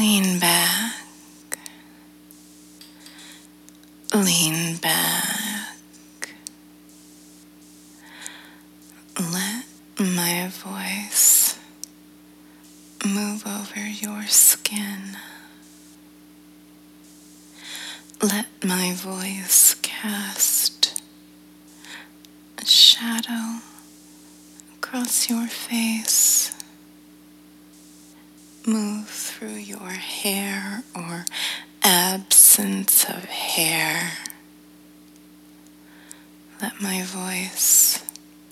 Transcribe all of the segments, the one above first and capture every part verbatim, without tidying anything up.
Lean back. Lean back. Let my voice move over your skin. Let my voice cast a shadow across your face. Move through your hair or absence of hair. Let my voice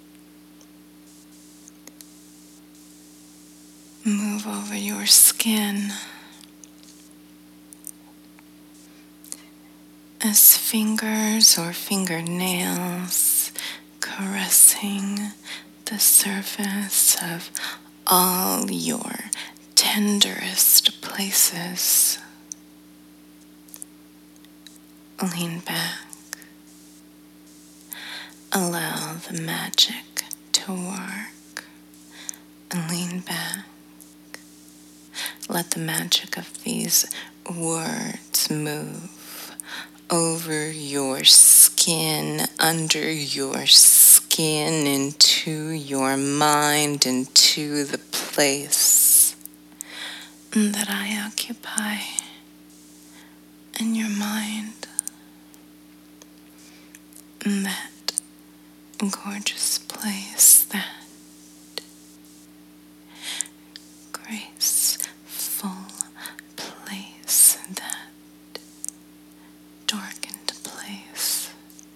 move over your skin as fingers or fingernails caressing the surface of all your tenderest places. Lean back. Allow the magic to work. And lean back. Let the magic of these words move over your skin, under your skin, into your mind, into the place that I occupy in your mind. That gorgeous place, that graceful place, that darkened place,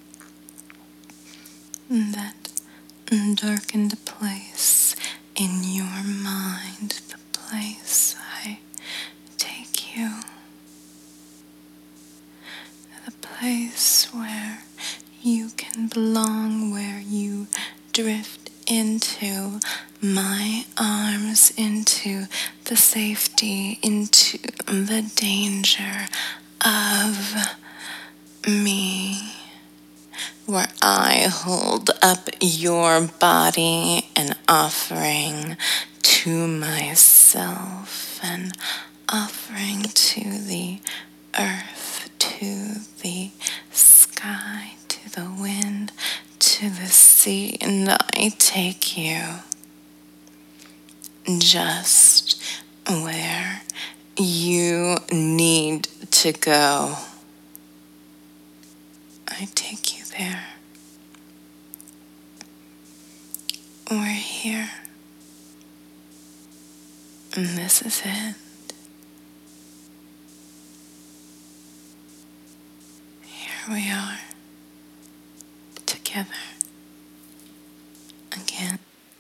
that darkened place in your mind, the place I take you, the place where you can belong, where you drift into my arms, into the safety, into the danger of me, where I hold up your body, an offering to myself, an offering to the earth, to the sky, to the wind, to the sea, and I take you just where you need to go. I take you there. We're here. And this is it. Here we are. Together. Again.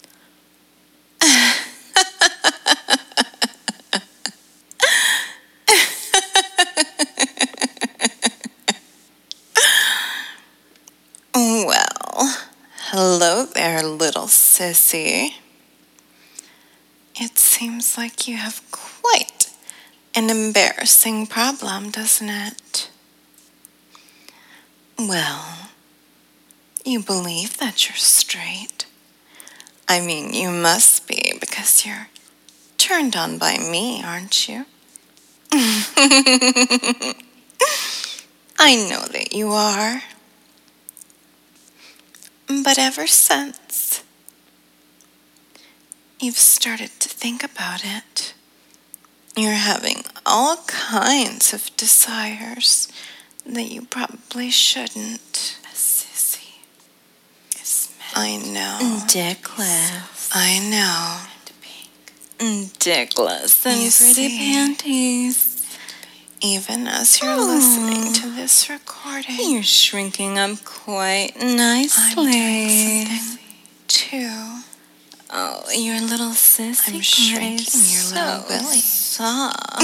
Well, hello there, little sissy. It seems like you have quite an embarrassing problem, doesn't it? Well, you believe that you're straight. I mean, you must be, because you're turned on by me, aren't you? I know that you are. But ever since you've started to think about it, you're having all kinds of desires that you probably shouldn't. Sissy. I know. Dickless. I know. Dickless and You pretty see? panties. Even as you're Oh. listening to this recording, You're shrinking up quite I'm nicely. doing something too. Oh, your little sissy. I'm shrinking is your so little belly. soft.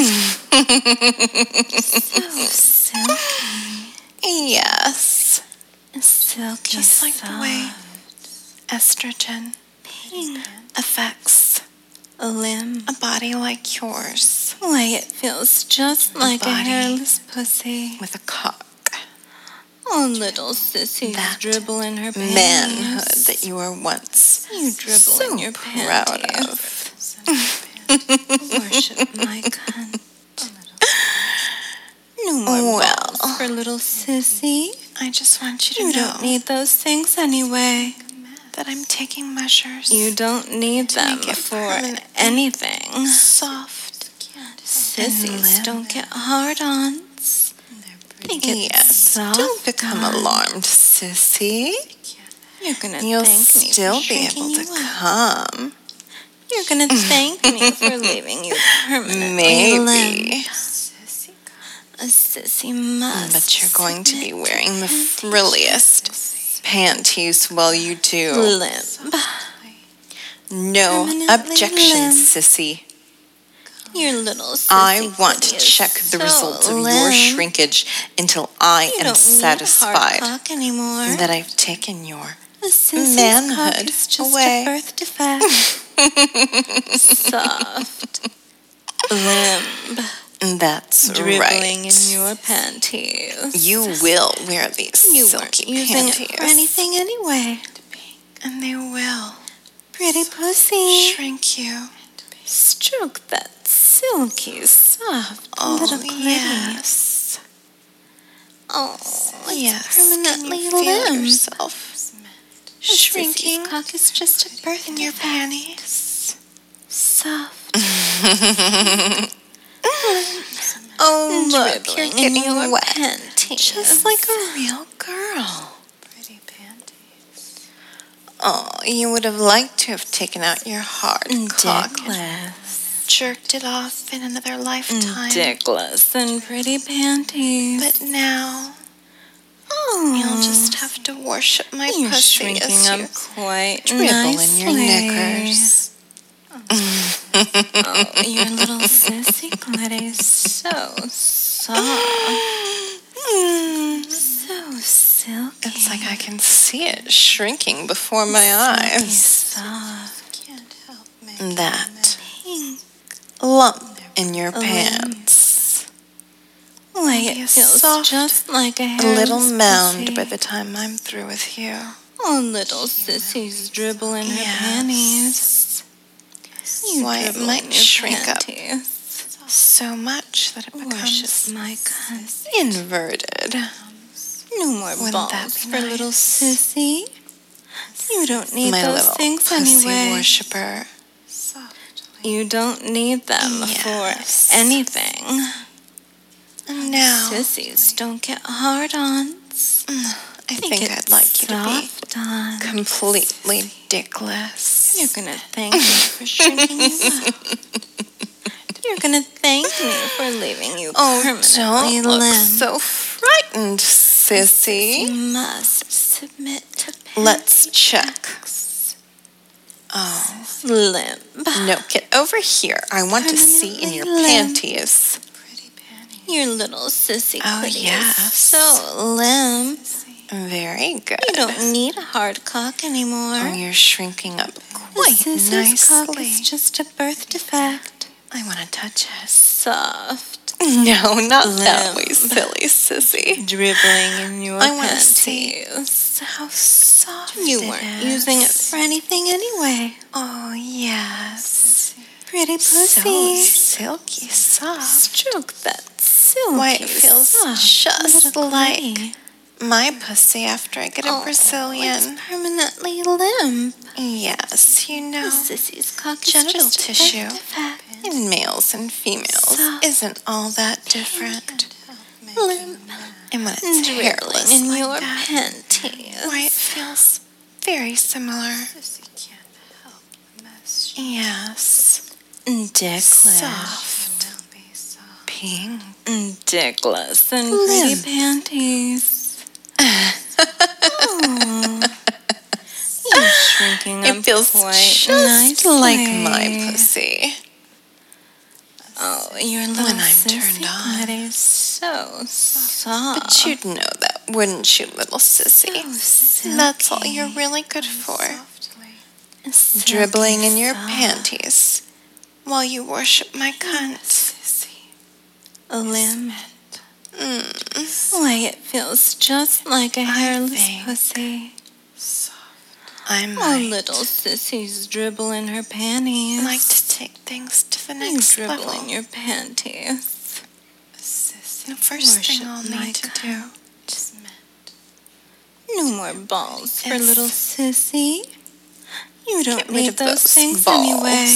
So silky. Yes. Silky Just like soft. the way estrogen Pink. affects A limb. a body like yours Why, it feels just like a body. hairless pussy. with a cock. Oh, little sissy. That dribble in her panties. Manhood that you were once You dribble so in your proud panties. of. Worship my cunt. for little sissy. I just want you to You know don't need those things anyway. that I'm taking measures. You don't need to them make it for permanently anything. soft. Sissies limp. don't get hard-ons. They get Yes, soft don't become on. alarmed, sissy. You're gonna You'll thank me still for be shrinking able to you up. come. You're gonna thank me for leaving you permanently Maybe. limp. A sissy must. But you're going to be submit wearing the panties. frilliest panties while you do. Limp. No Permanently objections, limp. sissy. Your little sissy I want to kitty is check the so results of your limp. shrinkage until I You am don't satisfied need a hard cock anymore. that I've taken your A sissy's manhood cock is just away. a birth defect. Soft. Limp. That's Dribbling right. in your panties. You will wear these You weren't silky using panties. it for anything anyway. And they will Pretty pussy. shrink you. Stroke that silky, soft Oh, little clit. yes. Oh, it's Yes. permanently Can you feel limp. yourself Shrinking. shrinking Cock is just a birth in your defect. panties? Soft. Oh, look, you're Dribbling in getting your wet. panties. Just like a real girl. pretty panties. Oh, you would have liked to have taken out your hard cock and Dickless. jerked it off in another lifetime. Dickless and pretty panties. But now oh, you'll just have to worship my you're pussy shrinking as up you quite dribble nicely. in your knickers. Oh, your little sissy clit is so soft, Mm. so silky. It's like I can see it shrinking before my Silky eyes. soft. Can't help that Pink. lump in your A pants. Why, Be it feels soft, just like a A hairless little mound pussy. by the time I'm through with you. Oh, little sissy's dribble in her Yes. panties. You Why, it dribble might in your shrink up panties. so much that it Worship becomes my cunt. inverted. No more Wouldn't balls that be for little nice? sissy. You don't need My those little things pussy anyway. worshiper. You don't need them Yes. for anything. And now, Sissies don't get hard-ons. I They think get I'd like you to be soft on. completely dickless. You're gonna thank me for shrinking you up. You're gonna thank me for leaving you Oh, permanently don't look limp. so frightened, You sissy. must submit to Let's check. Oh, limp. no, get over here. I want to see in your Permanently limp. panties. Your little sissy Oh, kitty yes. is so limp. Very good. You don't need a hard cock anymore. Oh, you're shrinking up The quite sissy's cock nicely. is just a birth defect. I want to touch it. Soft. No, not that Limp. way, silly sissy. Dribbling in your I wanna see panties. How soft You it weren't is. using it for anything anyway. Oh, yes. Pretty So pussy. silky soft. Stroke that silky Why, it feels soft just little like kitty. my pussy after I get a Oh, Brazilian. It's permanently limp. Yes, you The know, sissy's cock is genital just a tissue birth defect. in males and females Soft, isn't all that different. Limp. And when it's Dribbling hairless in like your that, panties. why, it feels very similar. Yes. Dickless. Soft. Pink. Dickless and pretty Limp. panties. Oh. You're shrinking up It feels quite just nicely. like my pussy. Oh, your little When I'm sissy turned on. clit is so soft. But you'd know that, wouldn't you, little sissy? So That's all silky. you're really good for. Silky Dribbling in your soft. panties while you worship my cunt. Limp. Mm. Why, it feels just like a hairless think pussy. I Oh, might little sissy's dribble in her panties. like to take things to the You next dribble level. in your panties. The first thing I'll Worship my need to do. No more balls for Yes. little sissy. You don't Get rid need of those those things balls. anyway.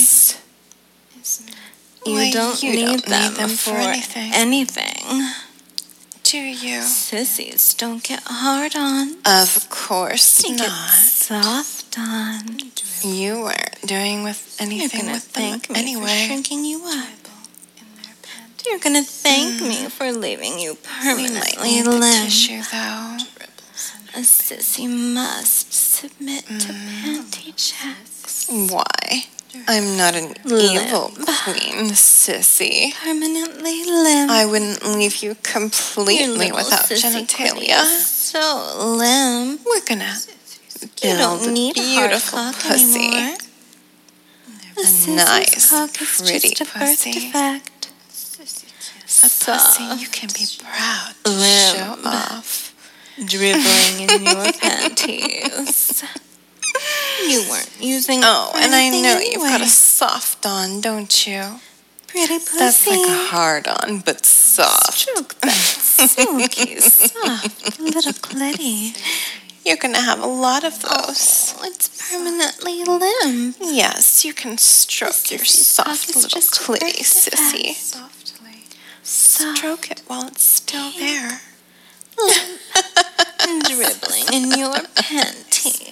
You Why, don't you need don't them, need them for for anything. anything. Do you? Sissies don't get hard on. Of course They get not. soft on. You weren't doing with You're anything gonna with them thank me for anyway. shrinking you up. You're gonna thank me for leaving you We might permanently need the limp. tissue, though. A sissy must submit to Mm. panty checks. Why? I'm not an Limp. evil queen, sissy. Permanently limp. I wouldn't leave you Your completely little without sissy kitty genitalia. is so limp. We're gonna You build don't a need a hard beautiful cock pussy. anymore. A A sissy's nice, cock is pretty just a birth pussy. defect. A pussy you can be proud to Limp. show off. Dribbling in your panties. You weren't using it Oh, for and I anything know you've got a anyway. soft on, don't you? Pretty pussy. That's like a hard on, but soft. Stroke that silky, soft little clitty. You're gonna have a lot of those. Oh, it's permanently limp. Yes, you can stroke your Sissy's cock soft is little just a clitty, birth defect. sissy. Soft, Stroke it while it's still there. limp, and dribbling in your panties.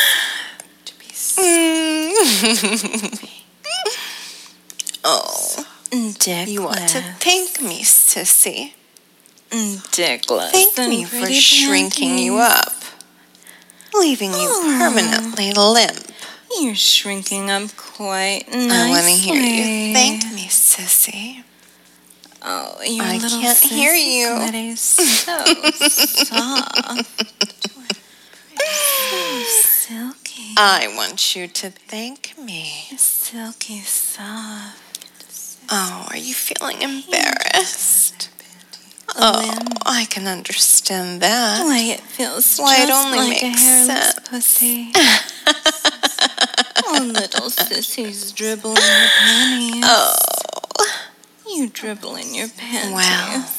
Mm. Oh, Dickless. you want to thank me, sissy. Dickless. Thank and me for pretty shrinking you panties. up, leaving you Oh. permanently limp. You're shrinking up quite nicely. I want to hear you thank me, sissy. Oh, your I little can't hear sissy you. clitty's so soft. So silky. I want you to thank me. Silky soft. Oh, are you feeling embarrassed? Oh, Limp. I can understand that. Why, it feels Why, it just only like a makes hairless sense. pussy. Oh, little sissies dribble in your panties. Oh, You dribble in your panties. well,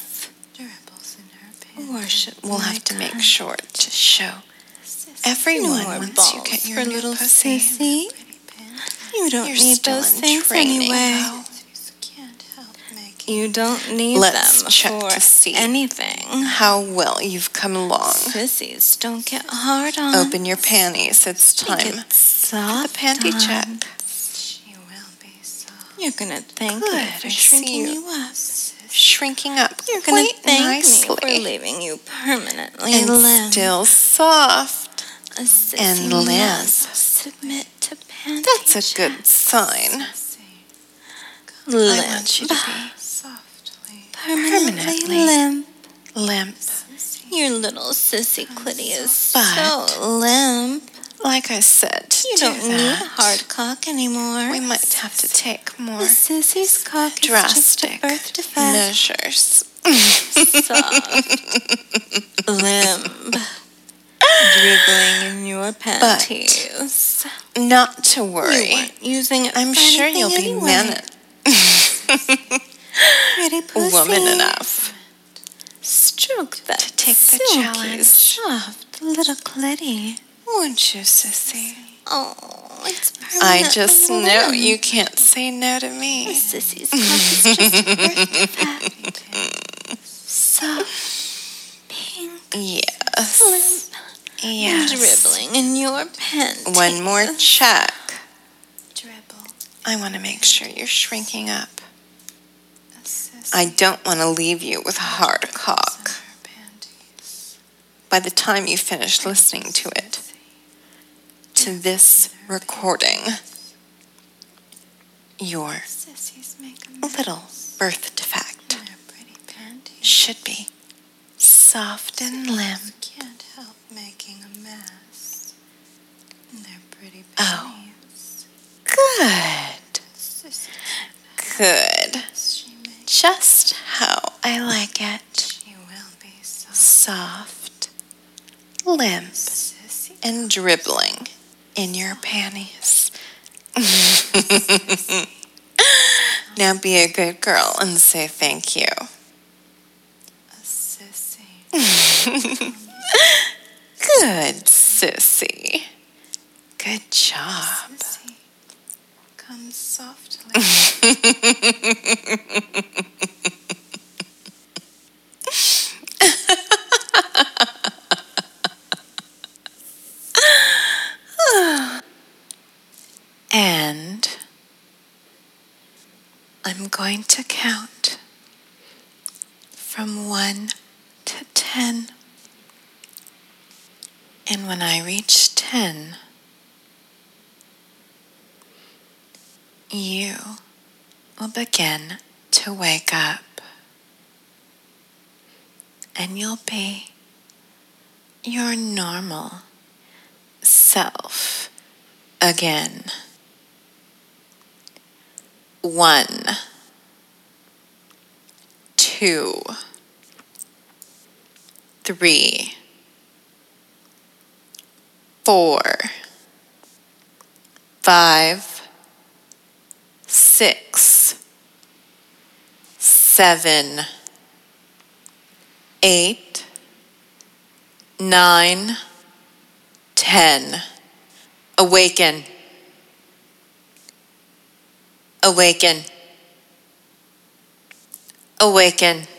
Worship we'll my have to make cunt. sure to show No everyone more once balls you get your for new little pussy. sissy. You don't You're need still those in things training, anyway. though. You don't need Let's them check for to see anything. how well you've come along. Sissies don't get hard on. Open your panties. It's They time get for soft the panty on. check. You're gonna thank Good, me I for see shrinking you. you up. Shrinking up You're gonna quite thank nicely. me for leaving you permanently and limp. still soft. A sissy and limp. must submit to panty That's a check. good sign. Limp. I want you to be permanently, permanently limp. limp. Your little sissy clitty is But- so limp. Like I said, to You do don't need that, a hard cock anymore. we might have to take A more sissy's cock is just a drastic birth defect. measures. Soft, limp, dribbling in your panties. Not to You worry. weren't using it I'm for sure anything you'll be anyway. man Pretty pussy. woman enough Stroke that to take the silky, challenge. soft little clitty. Won't you, sissy? Oh, it's I permanently just know limp. you can't say no to A me. sissy's cock is just a birth defect. Soft, pink, Yes. limp, Yes. dribbling in your panties. One more check. I want to make sure you're shrinking up. I don't want to leave you with a hard cock. By the time you finish listening to it, to this recording, your little birth defect should be soft and limp. Can't help making a mess. They're pretty Oh. Good. Good. Just how I like it. She will be so Soft, limp, and dribbling in your panties. Now be a good girl and say thank you. Good, sissy. Good job. Sissy, come softly. And I'm going to count from one to ten. And when I reach ten, you will begin to wake up. And you'll be your normal self again. One, two, three, four, five, six, seven, eight, nine, ten. Awaken. Awaken. Awaken.